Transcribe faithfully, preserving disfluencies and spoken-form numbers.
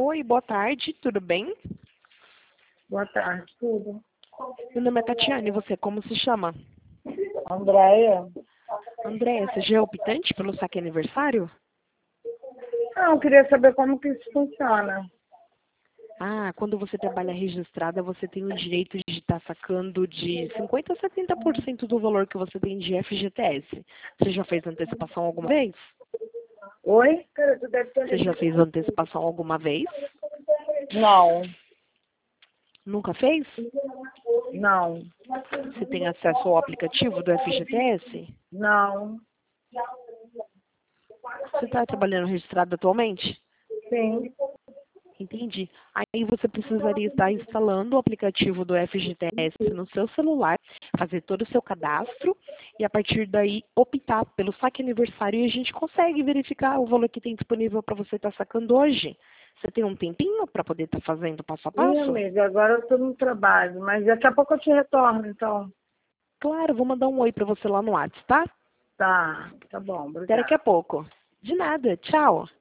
Oi, boa tarde, tudo bem? Boa tarde, tudo. Meu nome é Tatiane, e você como se chama? Andréia? Andréia, você já é optante pelo saque aniversário? Não, eu queria saber como que isso funciona. Ah, quando você trabalha registrada, você tem o direito de estar sacando de cinquenta a setenta por cento do valor que você tem de F G T S. Você já fez antecipação alguma vez? Oi? Cara, tu deve ter... Você já fez antecipação alguma vez? Não, Nunca fez? não, Você tem acesso ao aplicativo do F G T S? não. Você está trabalhando registrado atualmente? Sim. Entendi. Aí você precisaria estar instalando o aplicativo do F G T S no seu celular, fazer todo o seu cadastro e a partir daí optar pelo saque aniversário e a gente consegue verificar o valor que tem disponível para você estar sacando hoje. Você tem um tempinho para poder estar fazendo passo a Ih, passo? amiga, agora eu tô no trabalho, mas daqui a pouco eu te retorno, então. Claro, vou mandar um oi para você lá no WhatsApp, tá? Tá, tá bom, Até daqui a obrigada. pouco. De nada, tchau.